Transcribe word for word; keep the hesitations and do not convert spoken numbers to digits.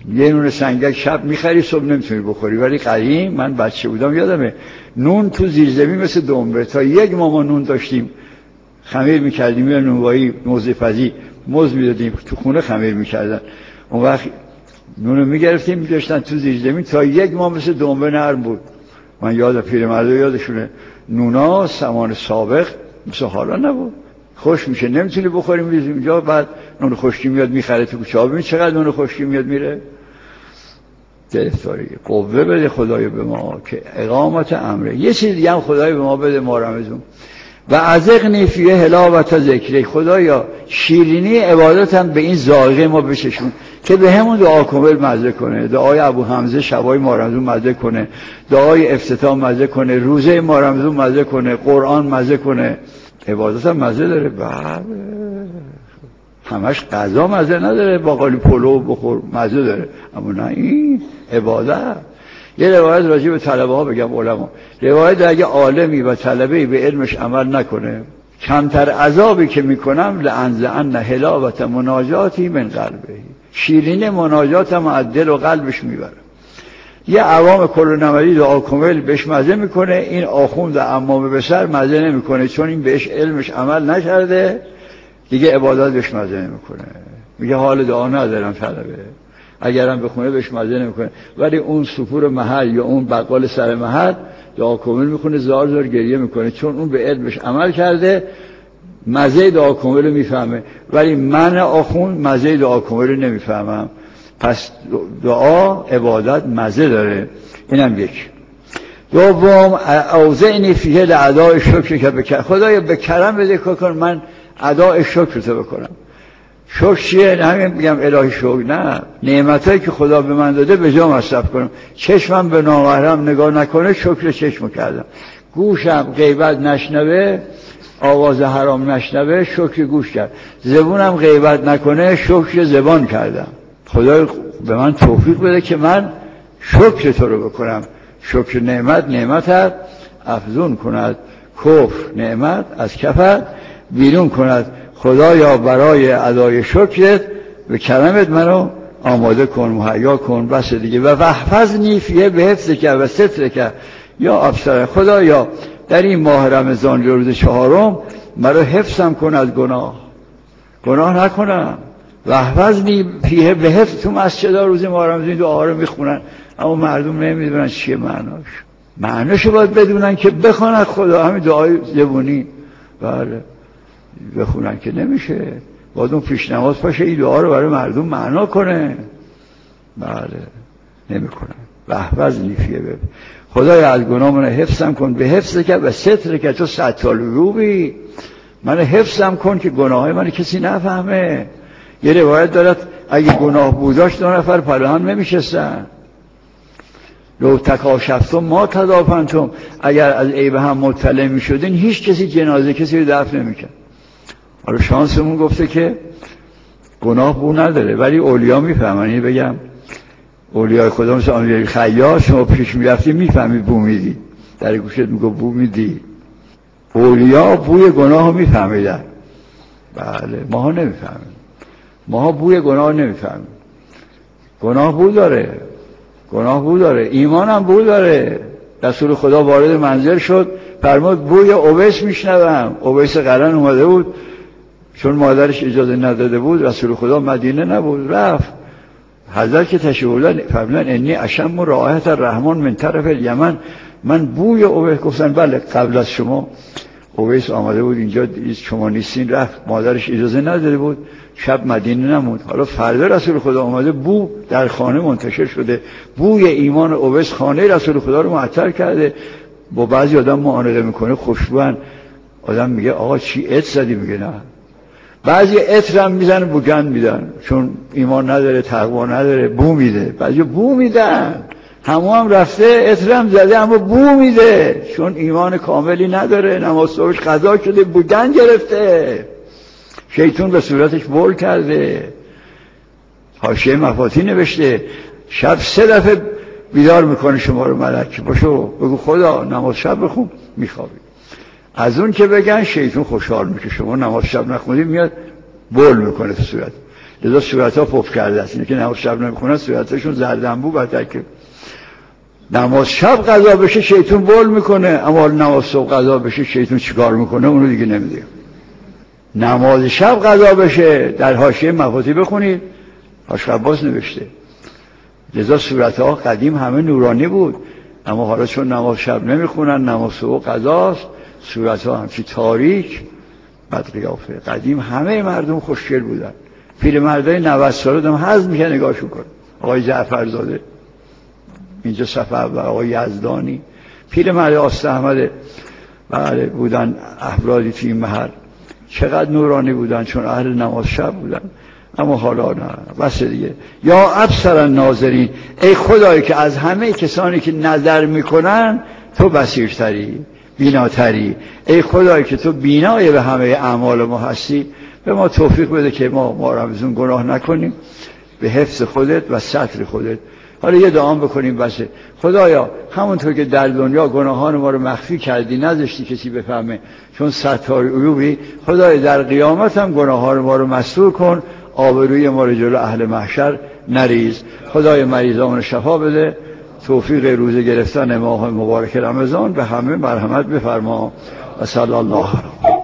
یه نون سنگک شب میخری صبح نمیتونی بخوری. ولی قدیم من بچه بودم یادمه نون تو زیرزمین مثل دنبه، تا یک ماه ما نون داشتیم خمیر میکردیم، یا نونوایی موزه‌پزی موز میدادیم تو خونه خمیر میکردن، اون وقت نونو میگرفتیم میذاشتن تو زیرزمین تا یک ماه مثل دنبه نرم بود. من یاد پیرمردا یادشونه نونا زمان سابق مثل حالا نبود، خوش میشه نمیتونی بخوری میریزی اینجا، بعد نون خشکی میاد میخره تو کوچه. ببین چقدر نون خشکی میاد میره. گرفتاری قوه بده خدای به ما که اقامت امره. یه چیز دیگه هم خدای به ما بده ما رمزون و ازقنی فیه حلاوت ذکری. خدایا شیرینی عبادت هم به این ذائقه ما بچشون که به همون دعا کامل مزه کنه، دعای ابو حمزه شبای ما رمزون مزه کنه، دعای افتتاح مزه کنه، روزه ما رمزون مزه کنه، قرآن مزه کنه. عبادت هم مزه داره. بله همش غذا مزه نداره، باقالی پلو بخور مزه داره، اما نه این عبادت. یه روایت راجع به طلبه ها بگم علما، روایت اگه عالمی و طلبه‌ای به علمش عمل نکنه کمتر عذابی که میکنم لانزعن حلاوت مناجاتی من قلبه، شیرین مناجاتم از دل و قلبش میبرم. یه عوام کل نمدی دعا کامل بهش مزه میکنه، این آخوند عمامه به سر مزه نمیکنه، چون این بهش علمش عمل نکرده دیگه عبادت بهش مزه نمیکنه، میگه حال دعا ندارم طلبه، اگرم بخونه بهش مزه نمیکنه. ولی اون سپور محل یا اون بقال سر محل دعا کامل میکنه زار زار گریه میکنه، چون اون به علمش عمل کرده مزه دعا کامل میفهمه. ولی من آخوند مزه دعا کامل نمیفهمم. پس دعا عبادت مزه داره. اینم یک. دوم اوزعنی فیه لاداء شکر که بکر. خدایا به کرم بده کن من اداء شکر تو بکنم. شکر چیه؟ نه همین بگم الهی شکر، نه، نعمتایی که خدا به من داده به جا مصرف کنم. چشمم به نامحرم نگاه نکنه شکر چشم کردم، گوشم غیبت نشنوه آواز حرام نشنوه شکر گوش کرد، زبونم غیبت نکنه شکر زبان کردم. خدا به من توفیق بده که من شکر تو رو بکنم. شکر نعمت نعمت افزون کند، کفر نعمت از کفر بیرون کند. خدایا برای ادای شکرت به کرمت منو آماده کن، مهیا کن. بس دیگه. و وحفظنی فیه به حفظ که و ستر که یا ابصر. خدایا در این ماه رمضان روز چهارم مرا حفظم کن از گناه، گناه نکنم. وحفظنی فیه به حفظ. تو مسجدها روز ماه رمضان دعا رو میخونن اما مردم نمیدونن چیه معناش. معناشو باید بدونن که بخونن خدا. همین دعای زبونی بله بخونن که نمیشه، باید اون پیش نماز پاشه این دعا رو برای مردم معنا کنه. بله نمیکنن. وحفظنی فیه به خدایا از گناه من حفظم کن به حفظ که و ستر که تو ستال روبی. من حفظم کن که گناههای من کسی نفهمه. یه روایت دارد اگه گناه بوداش دو نفر پلوان نمیشستن. لو تکاشفتم ما تدافنتم. اگر از عیب هم مطلع میشدین هیچ کسی جنازه کسی رو دفن نمیکرد. حالا شانسمون گفته که گناه بو نداره، ولی اولیا میفهمن. این بگم اولیای خدا مثل امیرعلی خیاط شما پیش میرفتی میفهمید بو میدی، در گوشت میگو بو میدی. اولیا بوی گناه رو میفهمیدن. بله ماها نمیفهمیم، ماها بوی گناه نمیفهمیم. گناه بو داره، گناه بو داره، ایمان هم بو داره. رسول خدا وارد منزل شد فرمود بوی اویس میشنوم. اویس قرن اومده بود، چون مادرش اجازه نداده بود رسول خدا مدینه نبود، رفت. حضرت که تشریف بردن فرمودن انی اشم رائحة الرحمن من طرف الیمن. من بوی اویس. گفتن بله قبل از شما اویس آمده بود اینجا، شما نیستین. رفت، مادرش اجازه نداده بود، شب مدینه نموند. حالا فردا رسول خدا آمده، بو در خانه منتشر شده، بوی ایمان اویس خانه رسول خدا رو معطر کرده. با بعضی آدم معانقه میکنه خوشبوان، آدم میگه آقا چی عطر زدی؟ میگه نه. بعضی عطر هم میزنه بوگند میدن، چون ایمان نداره تقوا نداره بو میده. بعضی بو میدن، همو هم رفته عطر هم زده اما بو میده، چون ایمان کاملی نداره. نماز صبحش قضا شده بوگند گرفته، شیطان به صورتش بول کرده. حاشیه مفاتی نوشته شب سه دفعه بیدار میکنه شما رو ملک، باشو بگو خدا نماز شب بخون، میخوابی. از اون که بگن شیطان خوشحال میشه شما نماز شب نخونید، میاد بول میکنه تو صورت. لذا صورتها پف کرده است. اینه که نماز شب نمیخونن صورتشون زردنبو بده که نماز شب قضا بشه شیطون بول میکنه، اما نماز صبح قضا بشه شیطون چیکار میکنه اونو دیگه نمیدونه. نماز شب قضا بشه در حاشیه مفاتی بخونید، حاج عباس نوشته لذا صورتها قدیم همه نورانی بود، اما حالا چون نماز شب نمیخونن نماز صبح قضاست صورتها همچی تاریک بد قیافه. قدیم همه مردم خوشگل بودن، پیرمردای نود ساله دم حظ میشه نگاهشون کن. آقای جعفرزاده اینجا صفحه اول، آقای یزدانی پیرمرد آست احمد بله بودن، افرادی توی این محل چقدر نورانی بودن چون اهل نماز شب بودن. اما حالا نه بس دیگه. یا ابصر الناظرین، ای خدایی که از همه کسانی که نظر میکنن تو بصیرتری بیناتری، ای خدایی که تو بینای به همه اعمال ما هستی، به ما توفیق بده که ما ما رمزون گناه نکنیم به حفظ خودت و ستر خودت. حالا یه دعا بکنیم بسه. خدایا همونطور که در دنیا گناهان ما رو مخفی کردی نذاشتی کسی بفهمه چون ستار عیوبی، خدایا در قیامت هم گناهان ما رو مستور کن، آبروی ما رو جلو اهل محشر نریز. خدای مریضان رو شفا بده، توفیق روزه گرفتن ماه مبارک رمضان به همه مرحمت بفرما و صلی الله علیه